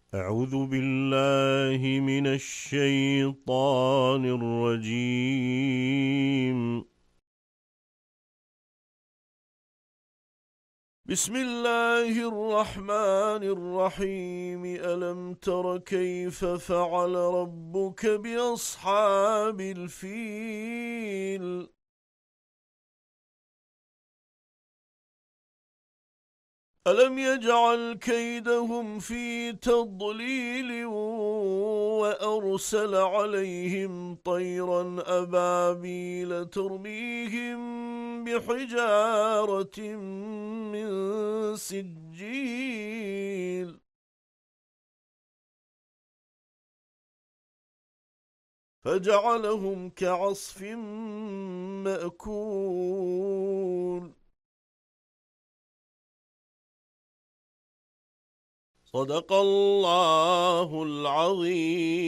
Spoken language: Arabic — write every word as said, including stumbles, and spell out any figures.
أعوذ بالله من الشيطان الرجيم. بسم الله الرحمن الرحيم. ألم تر كيف فعل ربك بأصحاب الفيل؟ ألم يجعل كيدهم في تضليل وأرسل عليهم طيرا أبابيل ترميهم بحجارة من سجيل فجعلهم كعصف مأكول. صدق الله العظيم.